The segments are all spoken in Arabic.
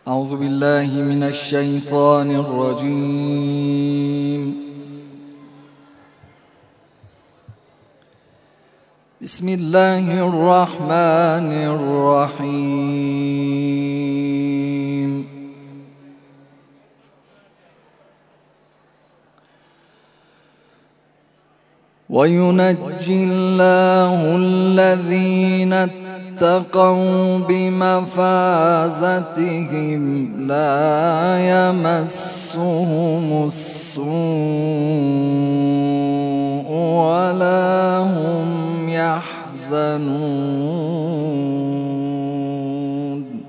أعوذ بالله من الشيطان الرجيم. بسم الله الرحمن الرحيم. وينجي الله الذين اتقوا بمفازتهم لا يمسهم السوء ولا هم يحزنون.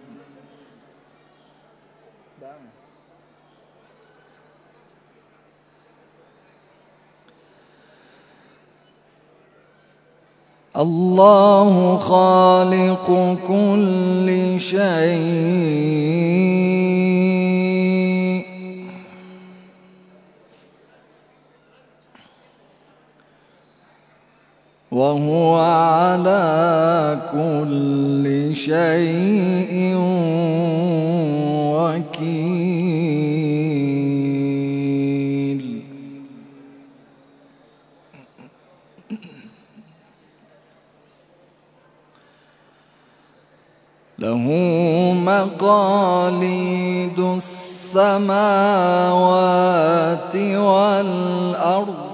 الله خالق كل شيء وهو على كل شيء وكيل. له مقاليد السماوات والأرض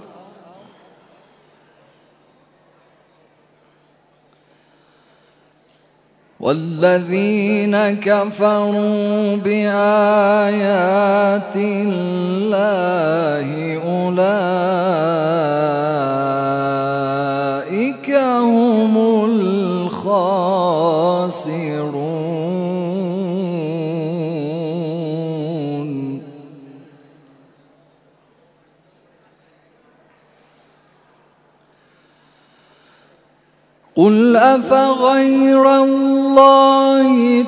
والذين كفروا بآيات الله أولئك هم الخاسرون. قل أفغير الله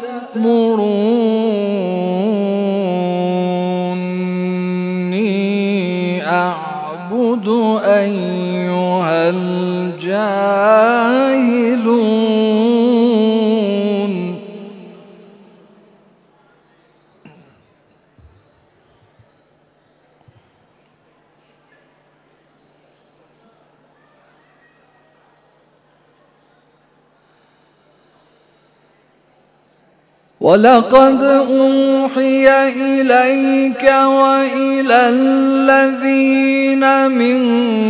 تأمروني أعبد أيها الجاهلون. ولقد أوحي إليك وإلى الذين من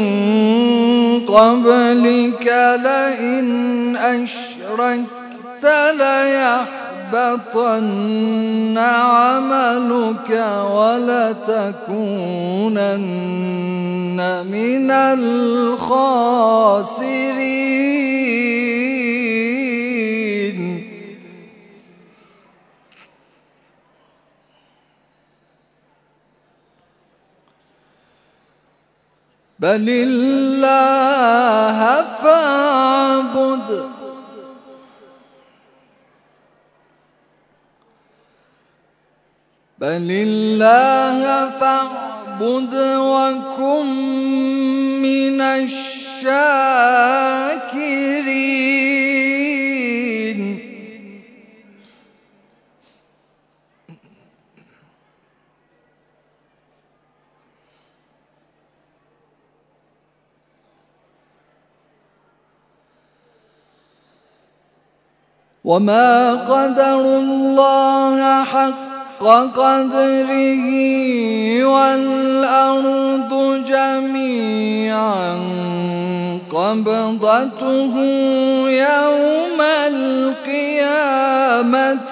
قبلك لئن أشركت ليحبطن عملك ولتكونن من الخاسرين. بل الله فاعبد وكن من الشاكرين. وما قدروا الله حق قدره والأرض جميعا قبضته يوم القيامة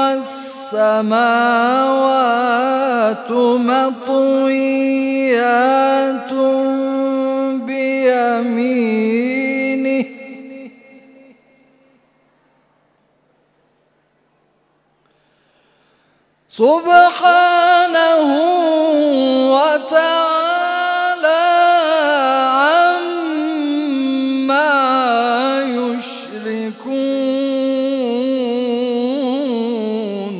والسماوات مطويات بيمينه سبحانه وتعالى عما يشركون.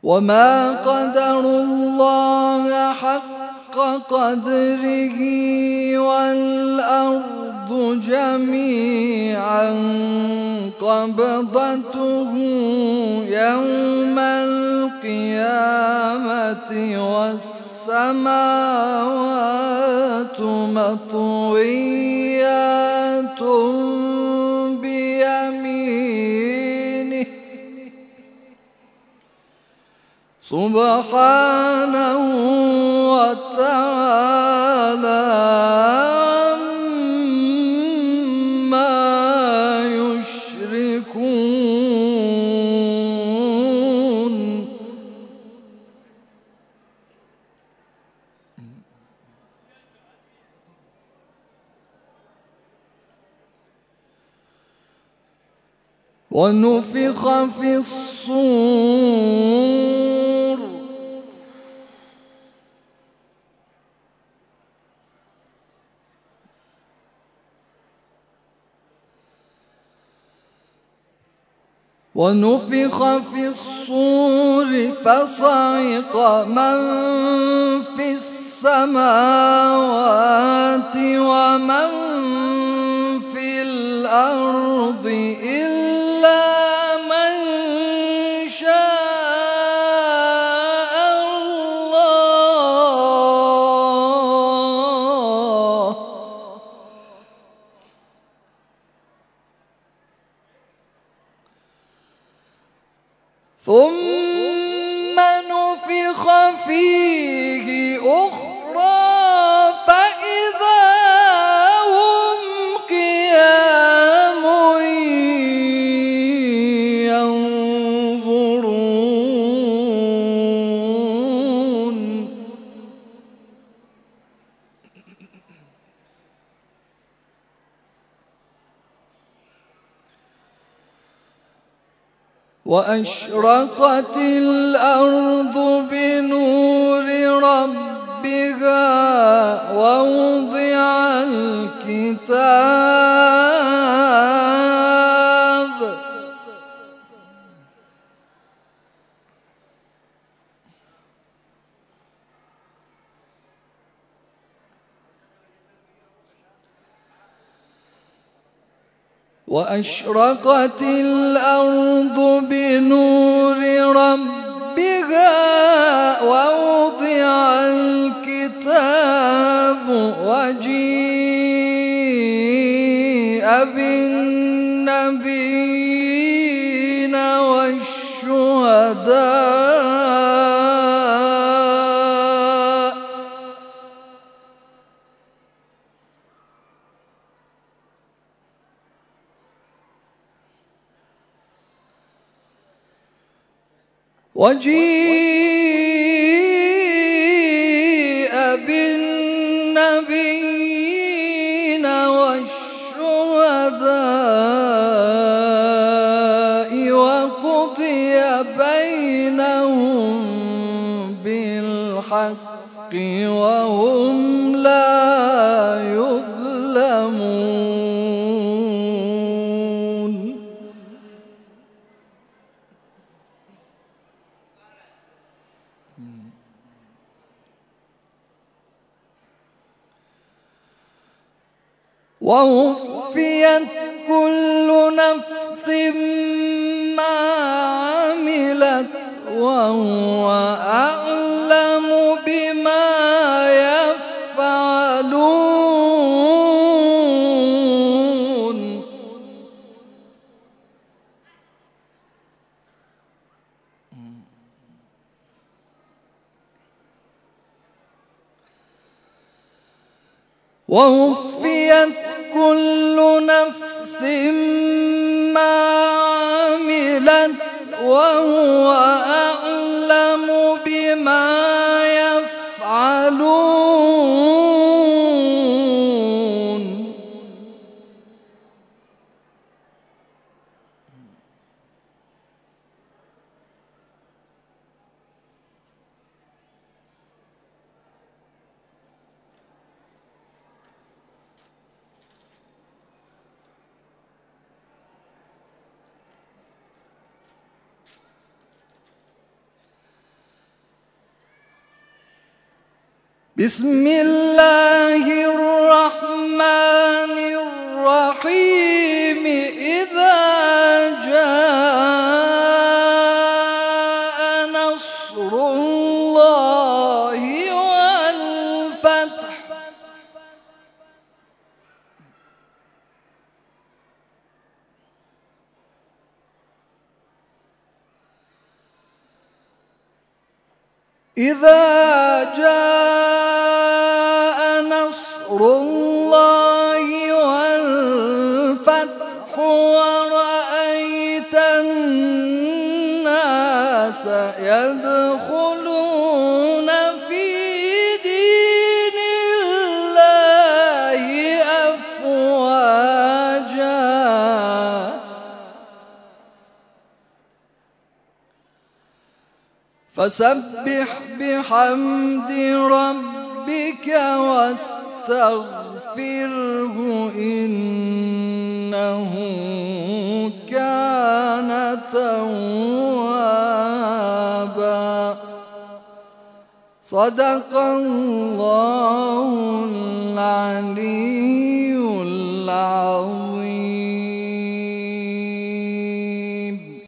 وما قدروا الله حق قدره والأرض جميعا قبضته يوم القيامة والسماوات مطويات بيمينه سبحانه وتعالى عما يشركون. ونفخ في الصور فصعق من في السماوات ومن في الأرض إلا من شاء الله ثم نفخ فيه أخرى فإذا هم قيام ينظرون. وأشرقت الأرض بنور ربها ووضع الكتاب وأشرقت الأرض بنور ربها ووضع الكتاب وجيء بالنبيين والشهداء وقضي بينهم بالحق وهم لا يظلمون. ووفيت كل نفس ما عملت وهو أعلم بما يفعلون. ووفيت كل نفس ما عملت وهو أعلم بما يفعلون. بسم الله الرحمن الرحيم إذا جاء نصر الله والفتح إذا جاء نصر الله والفتح ورأيت الناس يدخلون في دين الله أفواجا فسبح بحمد ربك واستغفره إنه كان توابا. صدق الله